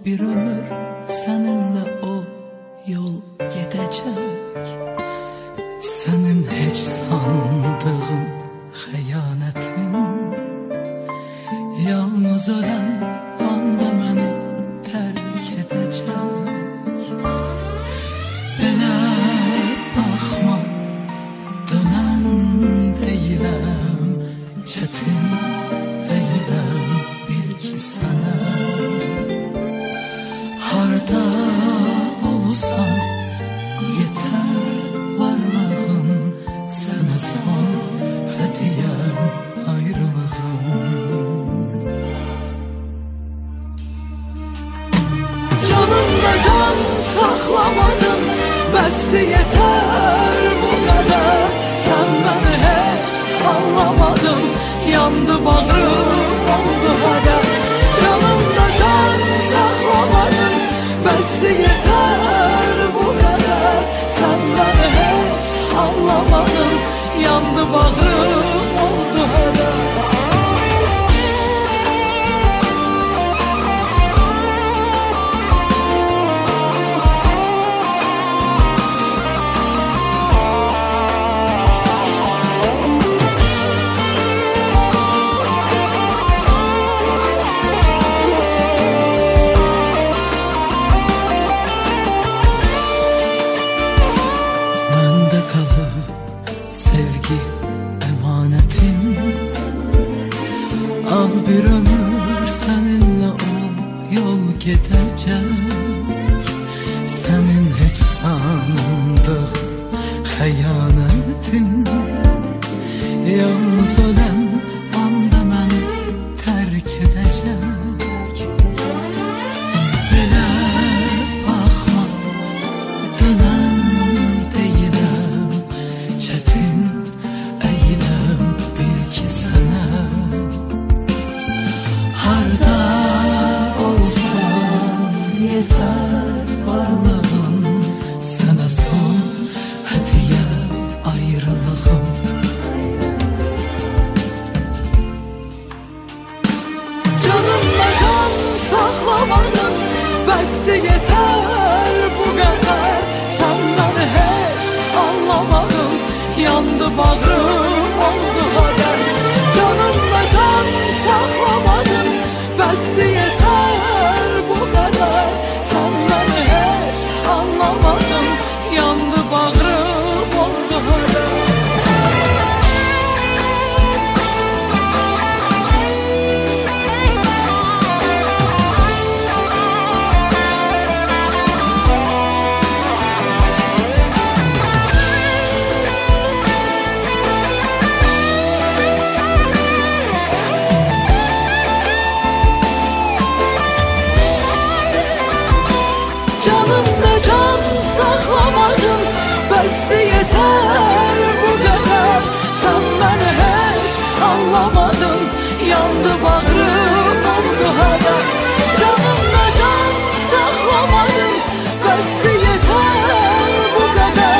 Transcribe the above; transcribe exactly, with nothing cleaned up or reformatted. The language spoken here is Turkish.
bir ömür seninle o yol gidecek. Senin hiç sandığın xəyanətin yalnız ölen anda beni terk edecek. Belə baxma, dönen deyiləm, çetin eylem bil ki sana. Harda olsan yeter varlığın, sana son hediyem ayrılığım. Canımda can saxlamadım, bəsdi yeter bu kadar. Sen beni hiç anlamadın, yandı bağrım oldu heder. Canımda can saxlamadım, bəsdi yeter bu kadar. Sen beni hiç anlamadın, yandı bağrım oldu heder. Sevgi emanetim, al bir ömür seninle o yol gidecek. Senin hiç sandığın xəyanətin yalnız ölen anda ben terk edecek. Belə baxma, dönen deyiləm, çetin eylem bil ki sana. Harda olsan yeter varlığın, sana son hediye ayrılığım. Canımla can saxlamadın, bəsdi yeter bu kadar. Sen beni hiç anlamadın, yandı bağrım oldu heder. Canımla can saxlamadım, bəsdi yeter bu kadar. Sen beni hiç anlamadın, yandı bağrım oldu heder. Canımda can saxlamadım, bəsdi yeter bu kadar. Sen beni hiç anlamadın, yandı bağrım.